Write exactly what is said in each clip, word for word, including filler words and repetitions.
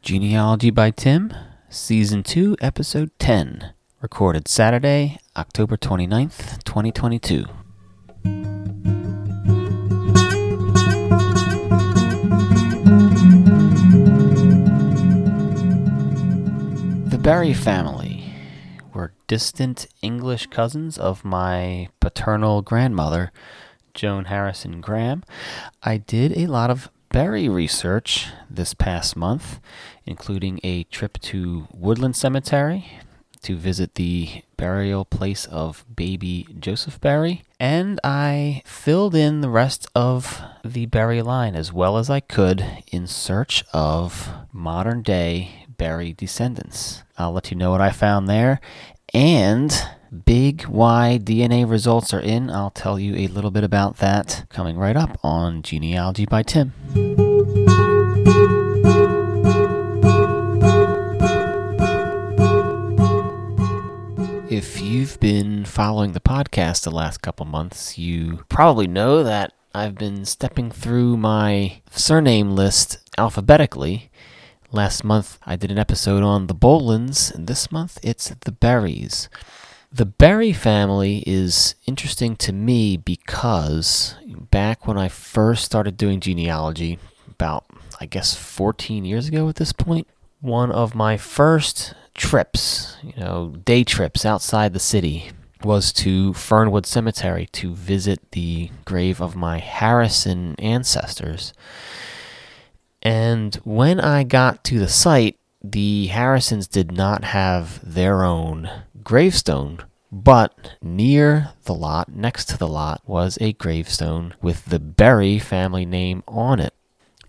Genealogy by Tim, Season two, Episode ten, recorded Saturday, October twenty-ninth, twenty twenty-two. The Berry family were distant English cousins of my paternal grandmother, Joan Harrison Graham. I did a lot of Berry research this past month, including a trip to Woodland Cemetery to visit the burial place of baby Joseph Berry, and I filled in the rest of the Berry line as well as I could in search of modern-day Berry descendants. I'll let you know what I found there, and big Y D N A results are in. I'll tell you a little bit about that coming right up on Genealogy by Tim. If you've been following the podcast the last couple months, you probably know that I've been stepping through my surname list alphabetically. Last month I did an episode on the Bolins, and this month it's the Berries. The Berry family is interesting to me because back when I first started doing genealogy, about, I guess, fourteen years ago at this point, one of my first trips, you know, day trips outside the city was to Fernwood Cemetery to visit the grave of my Harrison ancestors. And when I got to the site, the Harrisons did not have their own gravestone, but near the lot, next to the lot, was a gravestone with the Berry family name on it.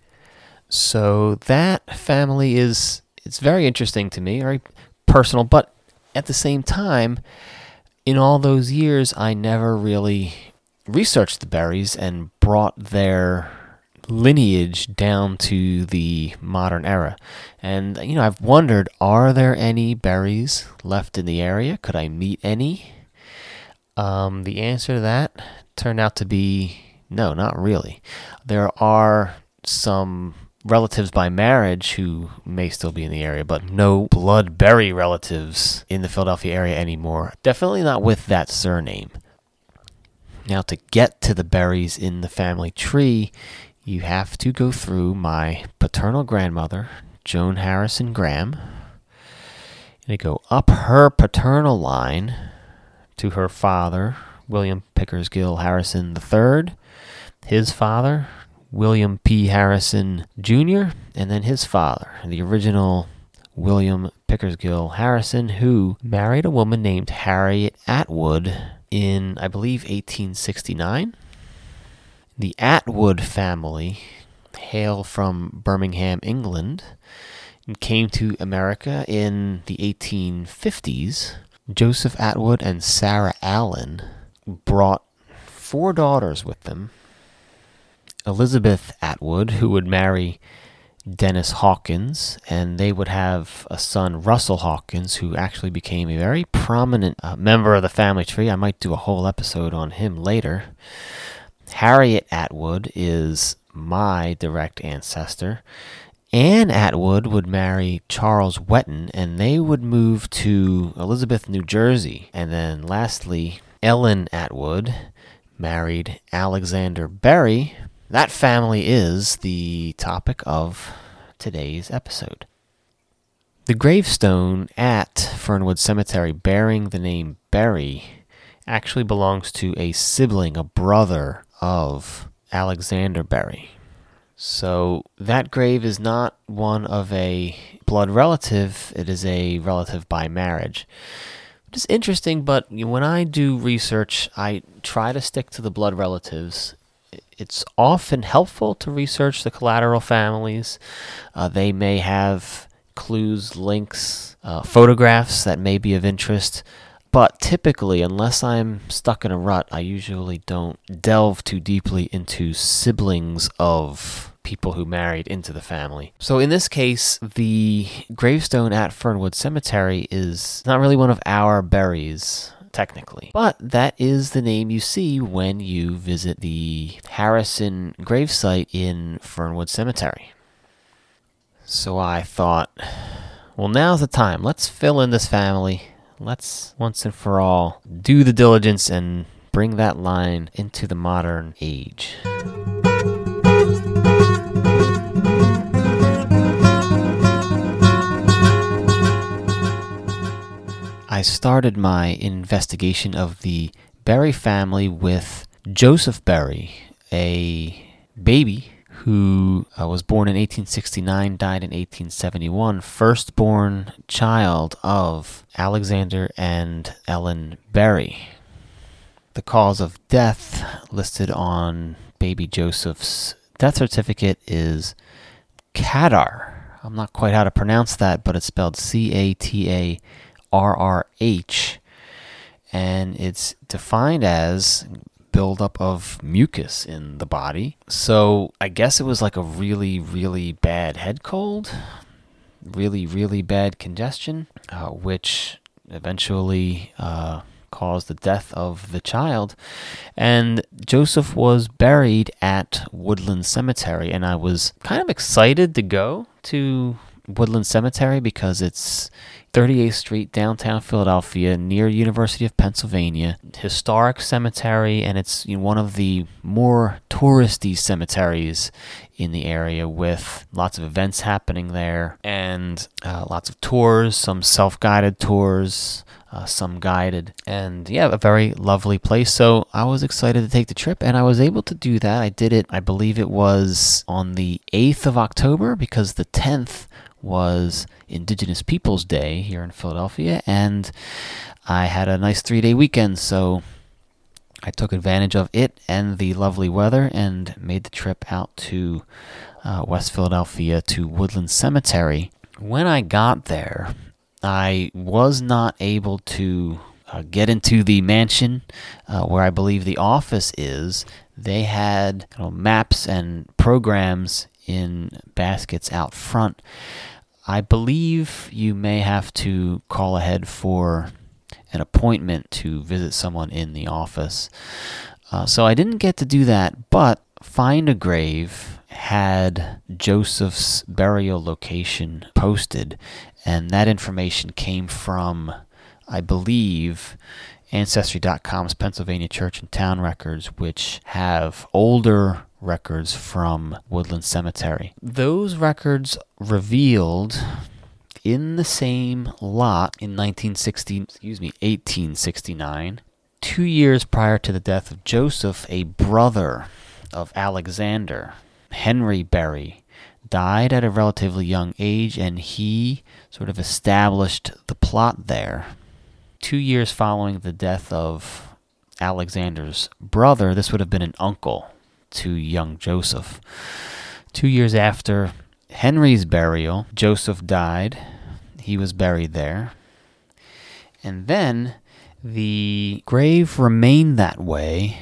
So that family is, it's very interesting to me, very personal, but at the same time, in all those years, I never really researched the Berries and brought their lineage down to the modern era. And, you know, I've wondered, are there any Berries left in the area? Could I meet any? Um, the answer to that turned out to be no, not really. There are some relatives by marriage who may still be in the area, but no blood Berry relatives in the Philadelphia area anymore. Definitely not with that surname. Now, to get to the Berries in the family tree, you have to go through my paternal grandmother, Joan Harrison Graham. You go up her paternal line to her father, William Pickersgill Harrison the third, his father, William P. Harrison Junior, and then his father, the original William Pickersgill Harrison, who married a woman named Harriet Atwood in, I believe, eighteen sixty-nine. The Atwood family hail from Birmingham, England, and came to America in the eighteen fifties. Joseph Atwood and Sarah Allen brought four daughters with them. Elizabeth Atwood, who would marry Dennis Hawkins, and they would have a son, Russell Hawkins, who actually became a very prominent uh, member of the family tree. I might do a whole episode on him later. Harriet Atwood is my direct ancestor. Anne Atwood would marry Charles Wetton, and they would move to Elizabeth, New Jersey. And then lastly, Ellen Atwood married Alexander Berry. That family is the topic of today's episode. The gravestone at Fernwood Cemetery bearing the name Berry actually belongs to a sibling, a brother of Alexander Berry. So that grave is not one of a blood relative, it is a relative by marriage. Which is interesting, but when I do research, I try to stick to the blood relatives. It's often helpful to research the collateral families. Uh, they may have clues, links, uh, photographs that may be of interest. But typically, unless I'm stuck in a rut, I usually don't delve too deeply into siblings of people who married into the family. So in this case, the gravestone at Fernwood Cemetery is not really one of our Berries, technically. But that is the name you see when you visit the Harrison gravesite in Fernwood Cemetery. So I thought, well, now's the time. Let's fill in this family. Let's once and for all do the diligence and bring that line into the modern age. I started my investigation of the Berry family with Joseph Berry, a baby who uh, was born in eighteen sixty-nine, died in eighteen seventy-one, firstborn child of Alexander and Ellen Berry. The cause of death listed on baby Joseph's death certificate is Catarrh. I'm not quite how to pronounce that, but it's spelled C A T A R R H, and it's defined as buildup of mucus in the body. So I guess it was like a really, really bad head cold, really, really bad congestion, uh, which eventually uh, caused the death of the child. And Joseph was buried at Woodland Cemetery, and I was kind of excited to go to Woodland Cemetery because it's thirty-eighth Street, downtown Philadelphia, near University of Pennsylvania. Historic cemetery, and it's, you know, one of the more touristy cemeteries in the area, with lots of events happening there, and uh, lots of tours, some self-guided tours, uh, some guided, and yeah, a very lovely place. So I was excited to take the trip, and I was able to do that. I did it, I believe it was on the eighth of October, because the tenth was Indigenous Peoples Day here in Philadelphia, and I had a nice three-day weekend, so I took advantage of it and the lovely weather and made the trip out to uh, West Philadelphia to Woodland Cemetery. When I got there, I was not able to uh, get into the mansion uh, where I believe the office is. They had, you know, maps and programs in baskets out front. I believe you may have to call ahead for an appointment to visit someone in the office. Uh, so I didn't get to do that, but Find a Grave had Joseph's burial location posted, and that information came from, I believe, Ancestry dot com's Pennsylvania Church and Town records, which have older records from Woodland Cemetery. Those records revealed in the same lot in nineteen sixty, excuse me, eighteen sixty-nine, two years prior to the death of Joseph, a brother of Alexander, Henry Berry, died at a relatively young age, and he sort of established the plot there. Two years following the death of Alexander's brother, this would have been an uncle to young Joseph. Two years after Henry's burial, Joseph died. He was buried there. And then the grave remained that way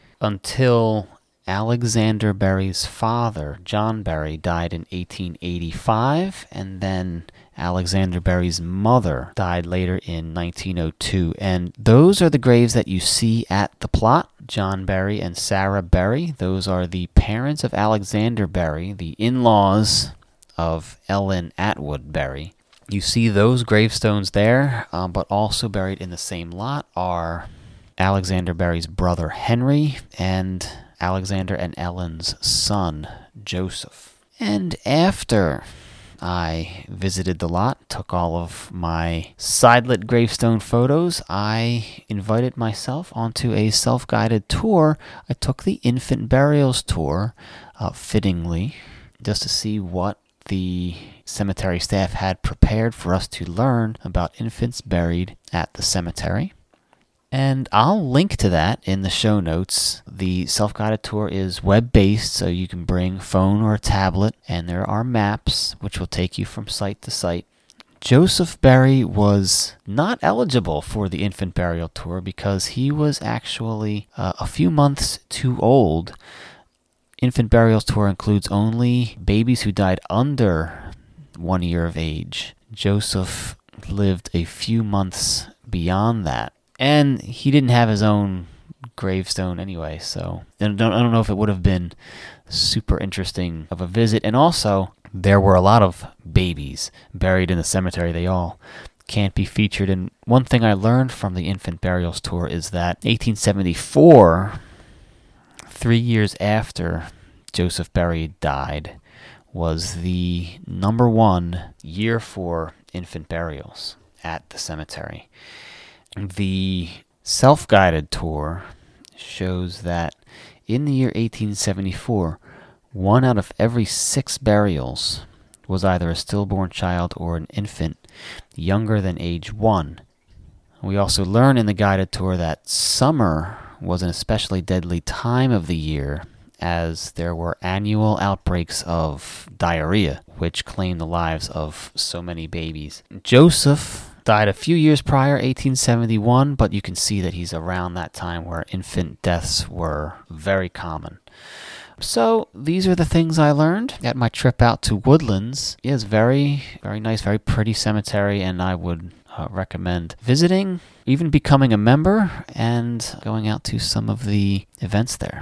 until Alexander Berry's father, John Berry, died in eighteen eighty-five, and then Alexander Berry's mother died later in nineteen oh two. And those are the graves that you see at the plot. John Berry and Sarah Berry, those are the parents of Alexander Berry, the in-laws of Ellen Atwood Berry. You see those gravestones there, um, but also buried in the same lot are Alexander Berry's brother Henry and Alexander and Ellen's son Joseph. And after I visited the lot, took all of my side-lit gravestone photos, I invited myself onto a self-guided tour. I took the infant burials tour, uh, fittingly, just to see what the cemetery staff had prepared for us to learn about infants buried at the cemetery. And I'll link to that in the show notes. The self-guided tour is web-based, so you can bring phone or a tablet, and there are maps which will take you from site to site. Joseph Berry was not eligible for the infant burial tour because he was actually uh, a few months too old. Infant burials tour includes only babies who died under one year of age. Joseph lived a few months beyond that. And he didn't have his own gravestone anyway, so I don't, I don't know if it would have been super interesting of a visit. And also, there were a lot of babies buried in the cemetery. They all can't be featured. And one thing I learned from the infant burials tour is that eighteen seventy-four, three years after Joseph Berry died, was the number one year for infant burials at the cemetery. The self-guided tour shows that in the year eighteen seventy-four, one out of every six burials was either a stillborn child or an infant younger than age one. We also learn in the guided tour that summer was an especially deadly time of the year, as there were annual outbreaks of diarrhea, which claimed the lives of so many babies. Joseph died a few years prior, eighteen seventy-one, but you can see that he's around that time where infant deaths were very common. So these are the things I learned at my trip out to Woodlands. It is very, very nice, very pretty cemetery, and I would uh, recommend visiting, even becoming a member, and going out to some of the events there.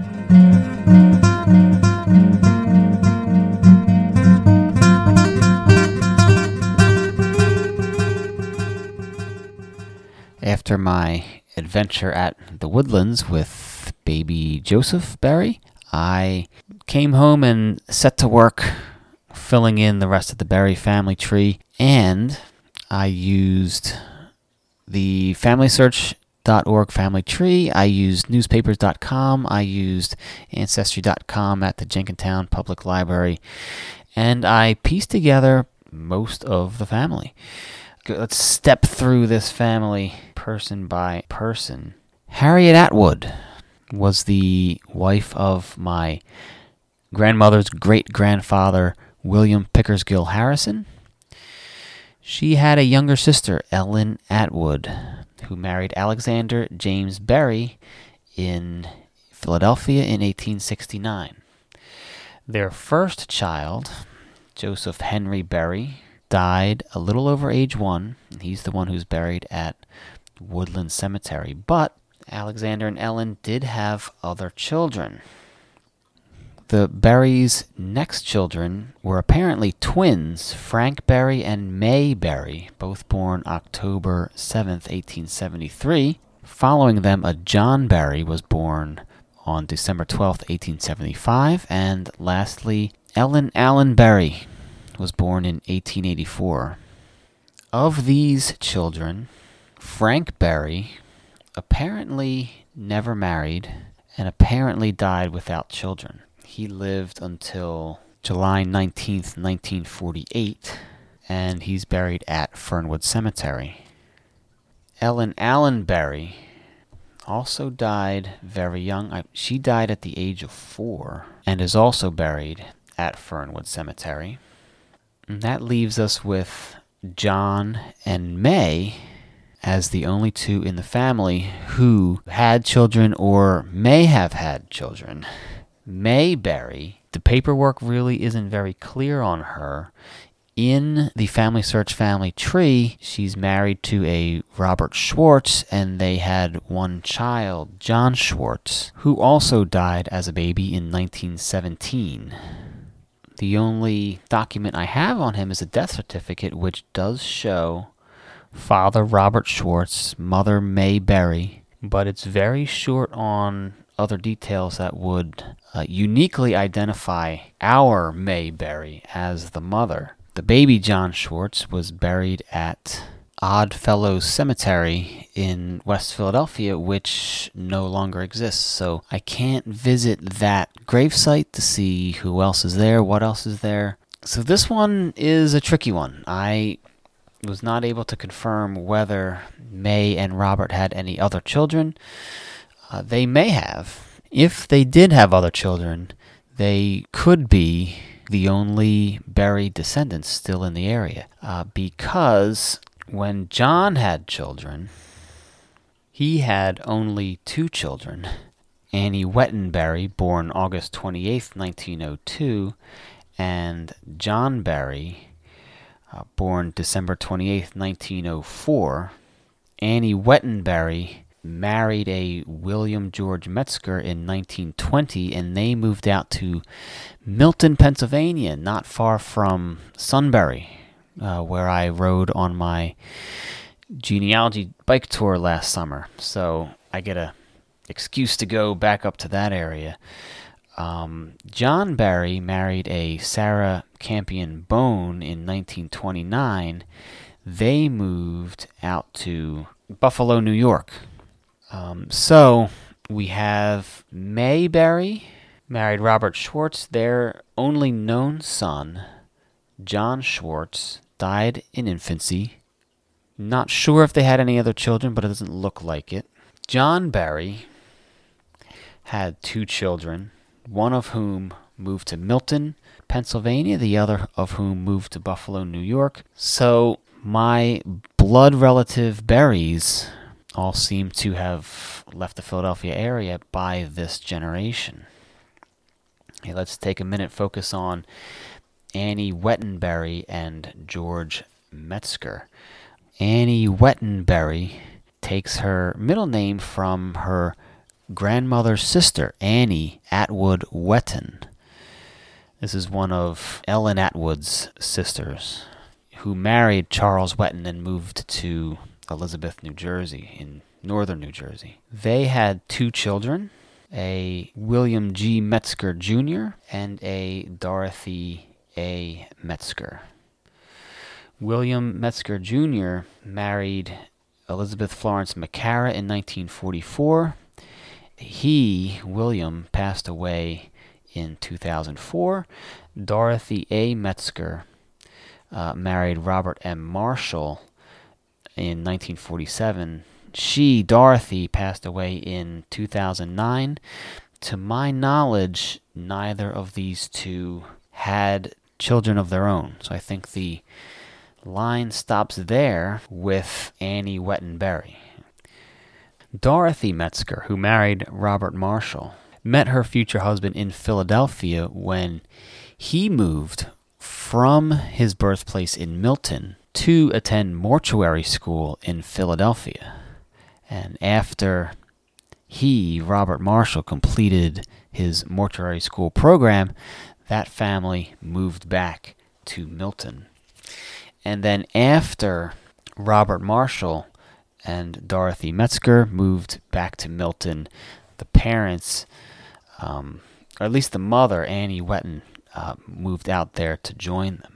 After my adventure at the Woodlands with baby Joseph Berry, I came home and set to work filling in the rest of the Berry family tree, and I used the family search dot org family tree, I used newspapers dot com, I used ancestry dot com at the Jenkintown Public Library, and I pieced together most of the family. Let's step through this family person by person. Harriet Atwood was the wife of my grandmother's great-grandfather, William Pickersgill Harrison. She had a younger sister, Ellen Atwood, who married Alexander James Berry in Philadelphia in eighteen sixty-nine. Their first child, Joseph Henry Berry, died a little over age one, and he's the one who's buried at Woodland Cemetery. But Alexander and Ellen did have other children. The Berrys' next children were apparently twins, Frank Berry and May Berry, both born October seventh, eighteen seventy-three. Following them, a John Berry was born on December twelfth, eighteen seventy-five. And lastly, Ellen Allen Berry was born in eighteen eighty-four. Of these children, Frank Berry apparently never married and apparently died without children. He lived until July nineteenth, nineteen forty-eight, and he's buried at Fernwood Cemetery. Ellen Allen Berry also died very young. I, she died at the age of four and is also buried at Fernwood Cemetery. And that leaves us with John and May as the only two in the family who had children or may have had children. May Berry, the paperwork really isn't very clear on her. In the Family Search family tree, she's married to a Robert Schwartz, and they had one child, John Schwartz, who also died as a baby in nineteen seventeen. The only document I have on him is a death certificate, which does show Father Robert Schwartz, Mother May Berry, but it's very short on other details that would uh, uniquely identify our May Berry as the mother. The baby John Schwartz was buried at Oddfellows Cemetery in West Philadelphia, which no longer exists, so I can't visit that gravesite to see who else is there, what else is there. So this one is a tricky one. I was not able to confirm whether May and Robert had any other children. Uh, they may have. If they did have other children, they could be the only Berry descendants still in the area. Uh, because when John had children, he had only two children. Annie Wettenberry, born August twenty-eighth, nineteen oh two, and John Berry, Uh, born December twenty-eighth, nineteen oh four. Annie Wettenberry married a William George Metzger in nineteen twenty, and they moved out to Milton, Pennsylvania, not far from Sunbury, uh, where I rode on my genealogy bike tour last summer. So I get a excuse to go back up to that area. Um, John Barry married a Sarah Campion Bone in nineteen twenty-nine. They moved out to Buffalo, New York. Um, so we have May Barry married Robert Schwartz. Their only known son, John Schwartz, died in infancy. Not sure if they had any other children, but it doesn't look like it. John Barry had two children, one of whom moved to Milton, Pennsylvania, the other of whom moved to Buffalo, New York. So my blood relative Barrys all seem to have left the Philadelphia area by this generation. Okay, let's take a minute, focus on Annie Wettenberry and George Metzger. Annie Wettenberry takes her middle name from her grandmother's sister, Annie Atwood Wetton. This is one of Ellen Atwood's sisters, who married Charles Wetton and moved to Elizabeth, New Jersey, in northern New Jersey. They had two children, a William G. Metzger Junior and a Dorothy A. Metzger. William Metzger Junior married Elizabeth Florence McCara in nineteen forty-four. He, William, passed away in two thousand four. Dorothy A. Metzger uh, married Robert M. Marshall in nineteen forty-seven. She, Dorothy, passed away in two thousand nine. To my knowledge, neither of these two had children of their own. So I think the line stops there with Annie Wettenberry. Dorothy Metzger, who married Robert Marshall, met her future husband in Philadelphia when he moved from his birthplace in Milton to attend mortuary school in Philadelphia. And after he, Robert Marshall, completed his mortuary school program, that family moved back to Milton. And then after Robert Marshall and Dorothy Metzger moved back to Milton, the parents, um, or at least the mother, Annie Wetton, uh, moved out there to join them.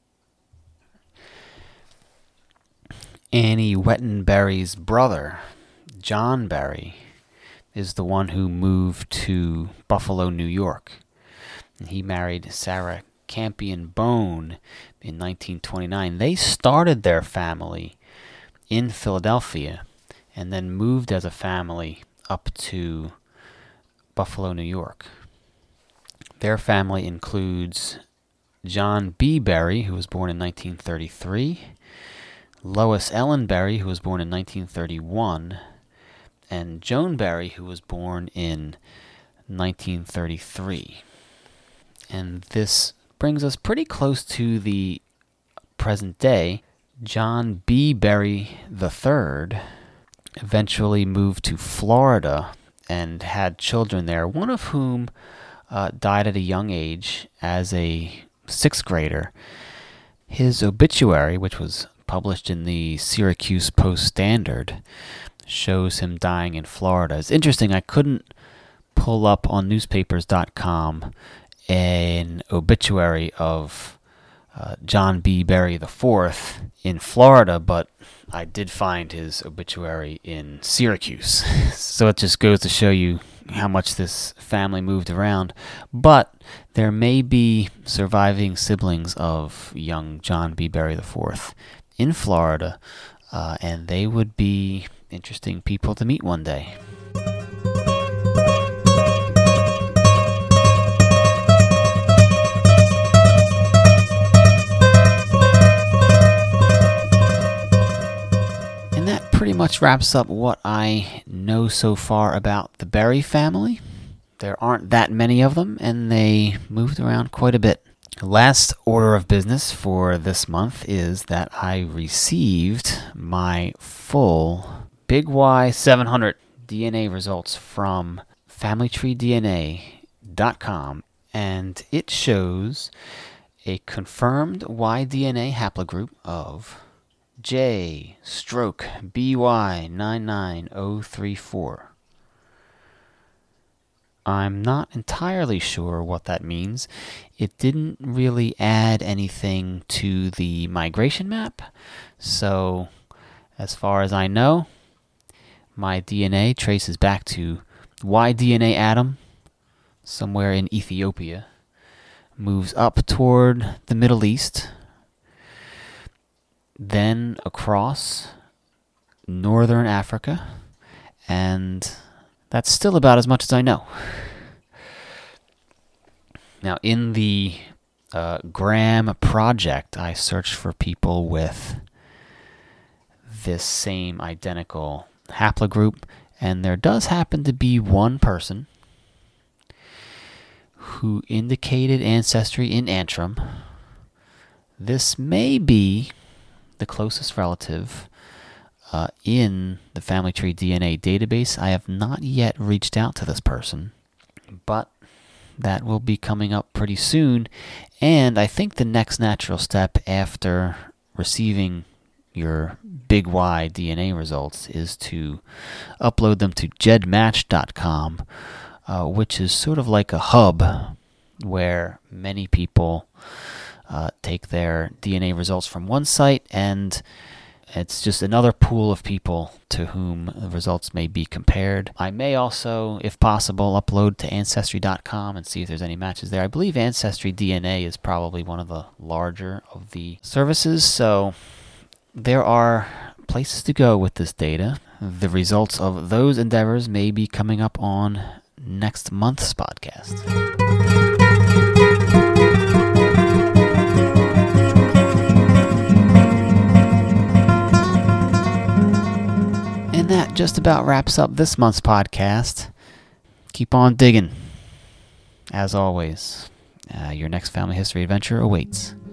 Annie Wettenberry's brother, John Barry, is the one who moved to Buffalo, New York. And he married Sarah Campion Bone in nineteen twenty-nine. They started their family in Philadelphia and then moved as a family up to Buffalo, New York. Their family includes John B. Barry, who was born in nineteen thirty-three, Lois Ellen Barry, who was born in nineteen thirty-one, and Joan Barry, who was born in nineteen thirty-three. And this brings us pretty close to the present day. John B. Barry the third eventually moved to Florida and had children there, one of whom uh, died at a young age as a sixth grader. His obituary, which was published in the Syracuse Post-Standard, shows him dying in Florida. It's interesting, I couldn't pull up on newspapers dot com an obituary of uh, John B. Barry the fourth in Florida, but I did find his obituary in Syracuse. So it just goes to show you how much this family moved around. But there may be surviving siblings of young John B. Barry the fourth in Florida, uh, and they would be interesting people to meet one day. Pretty much wraps up what I know so far about the Barry family. There aren't that many of them, and they moved around quite a bit. Last order of business for this month is that I received my full Big Y seven hundred D N A results from family tree D N A dot com, and it shows a confirmed Y D N A haplogroup of J stroke B Y nine nine zero three four. I'm not entirely sure what that means. It didn't really add anything to the migration map, so as far as I know, my D N A traces back to Y D N A Adam, somewhere in Ethiopia, moves up toward the Middle East, then across northern Africa, and that's still about as much as I know. Now, in the uh, Graham project, I searched for people with this same identical haplogroup, and there does happen to be one person who indicated ancestry in Antrim. This may be the closest relative uh, in the family tree D N A database. I have not yet reached out to this person, but that will be coming up pretty soon, and I think the next natural step after receiving your Big Y D N A results is to upload them to gedmatch dot com, uh, which is sort of like a hub where many people uh, take their D N A results from one site, and it's just another pool of people to whom the results may be compared. I may also, if possible, upload to ancestry dot com and see if there's any matches there. I believe Ancestry D N A is probably one of the larger of the services, so there are places to go with this data. The results of those endeavors may be coming up on next month's podcast. And that just about wraps up this month's podcast. Keep on digging. As always, uh, your next family history adventure awaits.